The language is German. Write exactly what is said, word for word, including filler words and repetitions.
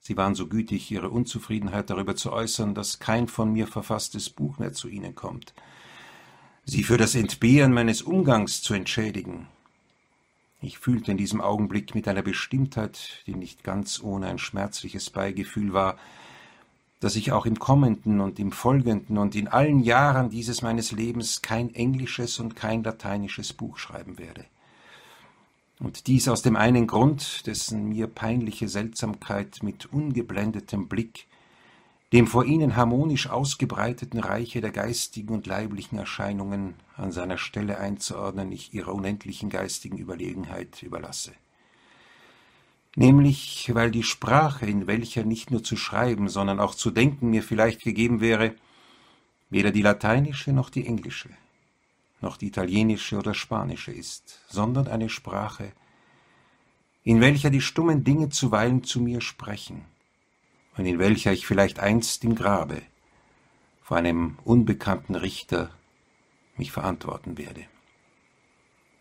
Sie waren so gütig, Ihre Unzufriedenheit darüber zu äußern, dass kein von mir verfasstes Buch mehr zu Ihnen kommt. Sie für das Entbehren meines Umgangs zu entschädigen. Ich fühlte in diesem Augenblick mit einer Bestimmtheit, die nicht ganz ohne ein schmerzliches Beigefühl war, dass ich auch im kommenden und im folgenden und in allen Jahren dieses meines Lebens kein englisches und kein lateinisches Buch schreiben werde. Und dies aus dem einen Grund, dessen mir peinliche Seltsamkeit mit ungeblendetem Blick dem vor ihnen harmonisch ausgebreiteten Reiche der geistigen und leiblichen Erscheinungen an seiner Stelle einzuordnen ich ihrer unendlichen geistigen Überlegenheit überlasse. Nämlich, weil die Sprache, in welcher nicht nur zu schreiben, sondern auch zu denken mir vielleicht gegeben wäre, weder die lateinische noch die englische, noch die italienische oder spanische ist, sondern eine Sprache, in welcher die stummen Dinge zuweilen zu mir sprechen und in welcher ich vielleicht einst im Grabe vor einem unbekannten Richter mich verantworten werde.